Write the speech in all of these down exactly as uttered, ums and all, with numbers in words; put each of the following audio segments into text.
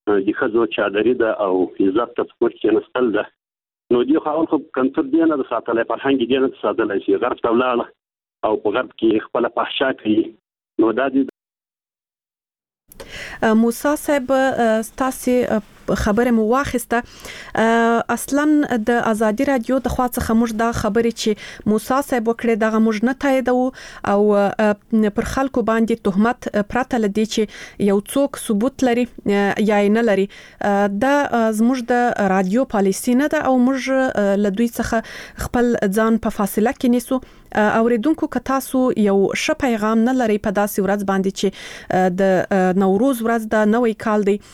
د ښځو چادري ده او عزت ته سپور کېناستل ده. نو دې خاون خو کنټر دی نه د ساتلی، فرهنګ دی نه د ساتلی چې غرب ته ولاړه او په غرب کې خپله فحشا کوي. نو دا دې موسی صاحب ستاسې خبره مو واخیسته. اصلا د ازادي رادیو د خوا څخه موږ دا خبرې چې موسی صاحب وکړي دغه موږ نه تاییدو او پر خلکو باندې تهمت پرته لدی چې یو څوک ثبوت لري یا نه لري. دا زموږ د رادیو پالیسی نه ده او موږ له دوی څخه خپل ځان په فاصله کې نیسو. اوریدونکو که تاسو یو ښه پیغام نه لري په داسې ورځ باندې چې د نوروز ورځ د نوې کال دی،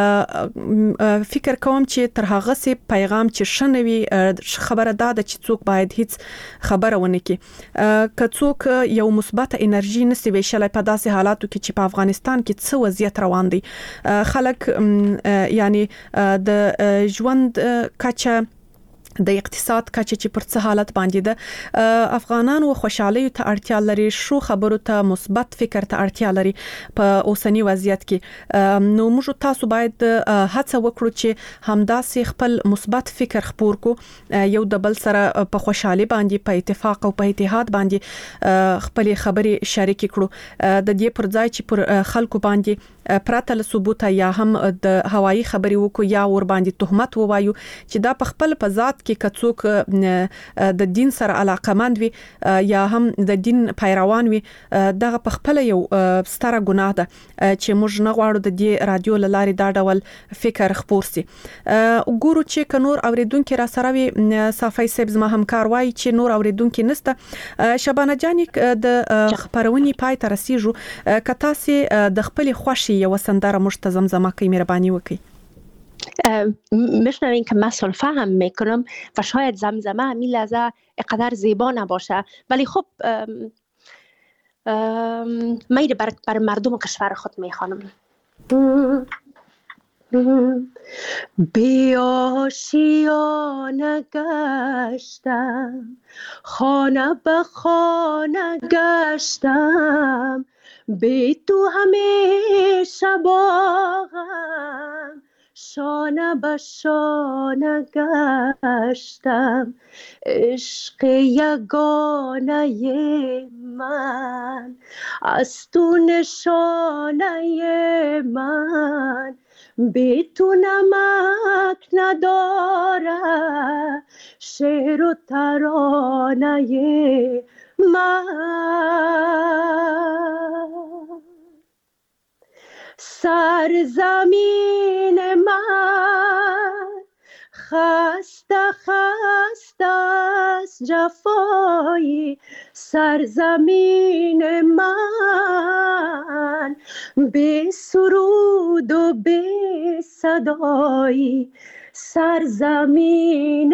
فکر کوم چې تر هغه سي پیغام چې ښه نوي خبره ده چې څوک باید هیڅ خبره ونه کړي. که څوک یو مثبت انرژي نسی ویشلای په داسې حالاتو کې چې په افغانستان کې څه وضعیت روان دی، خلک یعنی د ژوند کچه د اقتصاد کچه چې پر څه حالت باندې ده، افغانانو خوشحالي ته اړتیا لري، شو خبرو ته مثبت فکر ته اړتیا لري په اوسنی وضعیت کې. نو موږ تاسو باید هڅه وکړو چې همداسې خپل مثبت فکر خپور کو، یو د بل سره په خوشحالي باندې په اتفاق او په اتحاد باندې خپل خبرې شریک کړو، د دې پر ځای چې پر خلکو باندې پراته له ثبوت یا هم د هوایی خبرې وکړو یا ور باندې تهمت ووایو چې دا په خپل په ذات کې کڅوک د دین سره علاقمند وي یا هم د دین پیروان وي، دغه په خپل یو ستره ګناه ده چې موږ نه غواړو د دې رادیو لاري دا ډول فکر خپور سي. وګورو چې کنور اوریدونکو را سره وي، صافي سبز ما همکار وای چې نور اوریدونکو نسته. شبانه جان د خبرونې پای ته رسیږو، کتا سي د خپل خوشي یو سندره مشتزم زما کوي مهرباني وکي. میشنوین که من سلفهم میکنم و شاید زمزمه همین لحظه اقدر زیبا نباشه، ولی خب میره بر, بر مردم کشور خود میخوانم. بیاشیانه گشتم، خانه به خانه گشتم، بی تو همیشه باغم، شانه به شانه گشتم، عشق یگانه من از تو نشانه من، بی تو نمک نداره شعر و ترانه من. سرزمین من خسته خسته از جفایی، سرزمین من بی سرود و بی صدایی، سرزمین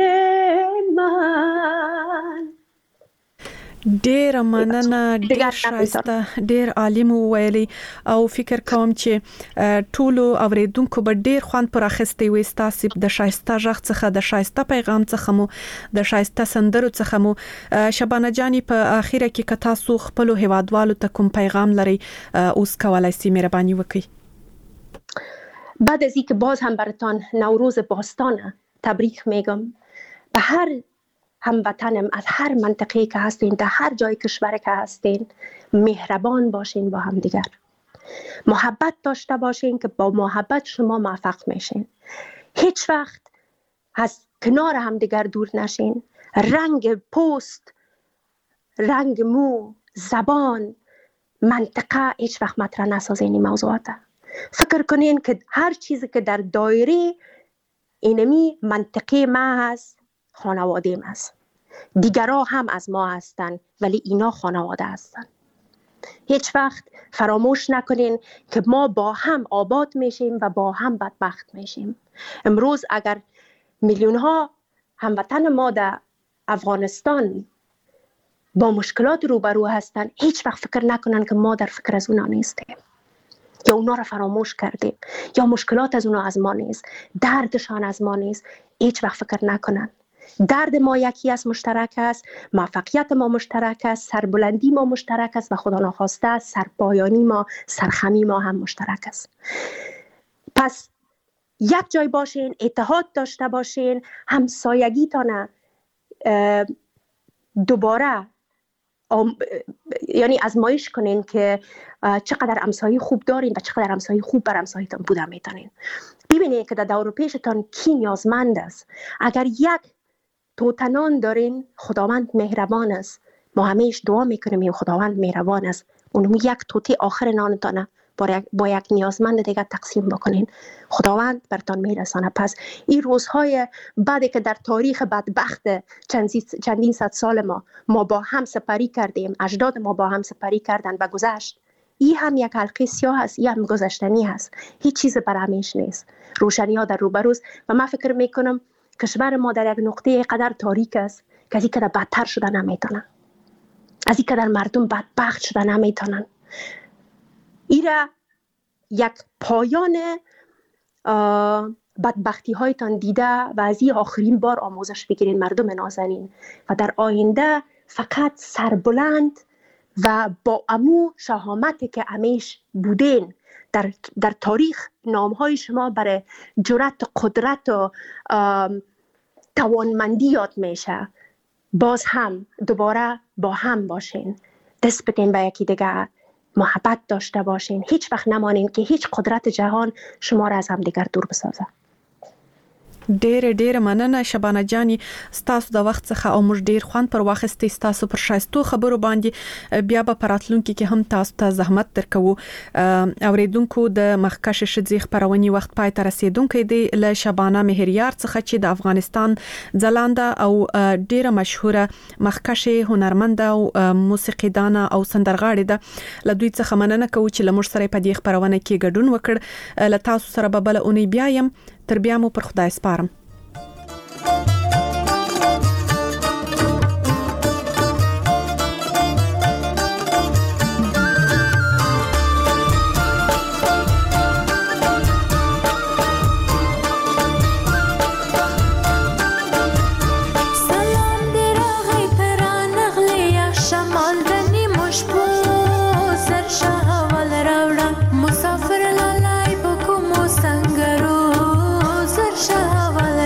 من. ډیر مننه، ډیر شایسته، ډیر عالم ویلي او فکر کوم چې ټولو اوریدونکو به ډیر خوان پر اخستې وي ستاسو د شایسته ژغ څخه، د شایسته پیغام څخه مو، د شایسته سندرو څخه مو. شبانه جانی په اخیره کې که تاسو خپل هیوادوالو ته کوم پیغام لري اوس کولای سي مهرباني وکړئ. بعد از اینکه باز هم براتان نوروز باستانه تبریک میگم، به هر هموطنم از هر منطقه که هستین، در هر جای کشور که هستین، مهربان باشین با هم دیگر، محبت داشته باشین که با محبت شما موفق میشین. هیچ وقت از کنار هم دیگر دور نشین. رنگ پوست، رنگ مو، زبان، منطقه هیچ وقت مطرح نسازین این موضوعات. فکر کنین که هر چیزی که در دایره اینمی منطقه ما هست خانواده ما هست، دیگرها هم از ما هستن ولی اینا خانواده هستن. هیچ وقت فراموش نکنین که ما با هم آباد میشیم و با هم بدبخت میشیم. امروز اگر میلیون ها هموطن ما در افغانستان با مشکلات روبرو هستن، هیچ وقت فکر نکنن که ما در فکر از اونا نیستیم یا اونا را فراموش کردیم یا مشکلات از اونا از ما نیست، دردشان از ما نیست. هیچ وقت فکر نکنن. درد ما یکی است، مشترک است، موفقیت ما مشترک است، سربلندی ما مشترک است و خدا ناخواسته سرپایانی ما، سرخمی ما هم مشترک است. پس یک جای باشین، اتحاد داشته باشین، همسایگیتان دوباره آم... یعنی آزمایش کنین که چقدر همسایه خوب دارین و چقدر همسایه خوب بر همسایتان بوده میتونین. ببینید که در دور پیشتان کی نیازمند است. اگر یک توتنان دارین، خداوند مهربان است. ما همیشه دعا میکنیم خداوند مهربان است، اون یک توتی آخر نانتانه با یک, با یک نیازمند دیگه تقسیم بکنین، خداوند برتان میرسانه. پس این روزهای بعدی که در تاریخ بدبخت چندین صد سال ما ما با هم سپری کردیم، اجداد ما با هم سپری کردن و گذشت، این هم یک حلقه سیاه است، این هم گذشتنی است، هیچ چیز بر همیشه نیست. روشنی ها در روبروست و من فکر میکنم کشور ما در یک نقطه قدر تاریک است که از این قدر بدتر شده نمیتونن، از این قدر مردم بدبخت شده نمیتونن. ایره یک پایان بدبختی هایتان دیده و از این آخرین بار آموزش بگیرین مردم نازنین و در آینده فقط سربلند و با امو شهامتی که همیش بودین در, در تاریخ نامهای شما برای جرأت و قدرت و توانمندی یاد میشه. باز هم دوباره با هم باشین، دست بدین به یکی دیگه، محبت داشته باشین، هیچ وقت نمانین که هیچ قدرت جهان شما را از هم دیگر دور بسازه. ډېر ډېر مننه شبانه جاني، ستاسو د وخت څخه او موږ ډېر خوند پر واخستې ستاسو پر شایستو خبرو باندې. بیا به پراتلونکو کې هم تاسو ته زحمت درکوو. اوریدونکو د مخکش شذې خبرونې وخت پای ته رسیدونکو دی له شبانه مهریار څخه چې د افغانستان ځلانده او ډېر مشهوره مخکش هنرمند او موسیقیدانه او سندرغاړې ده. له دوی څخه مننه کوو چې لمر سره په دې خبرونه کې ګډون وکړ. له تاسو سره به بل اونۍ بیا یم، تر بیا مو پر خدای سپارم. مسافر لاله په کومو سنگرو زر شاول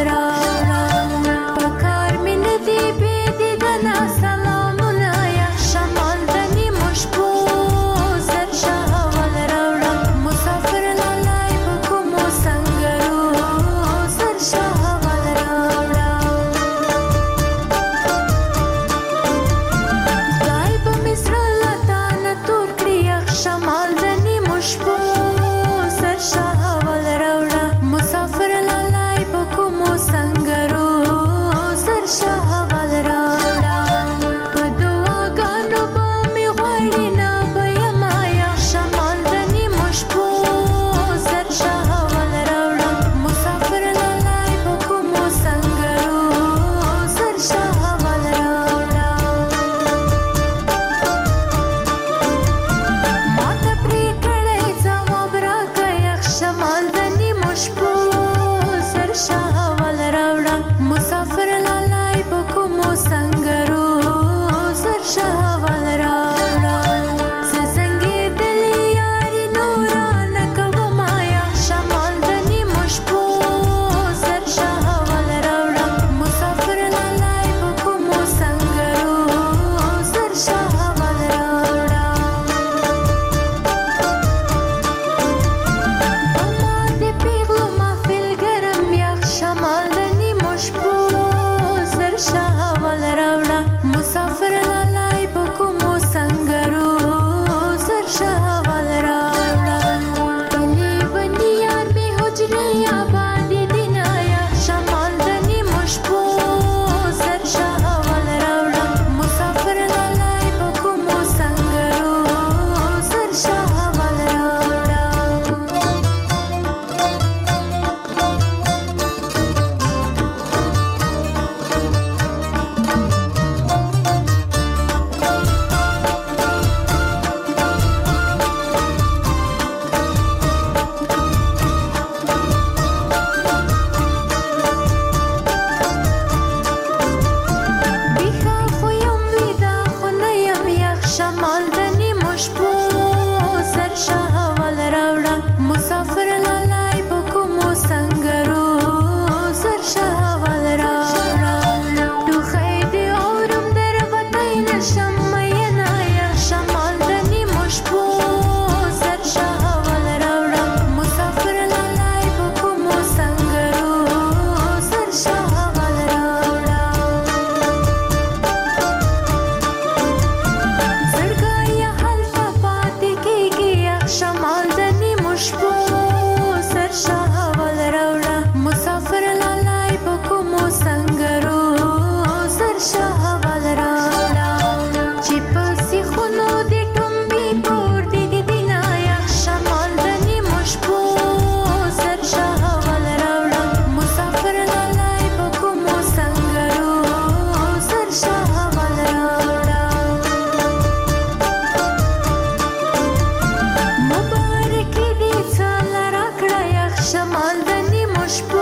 باش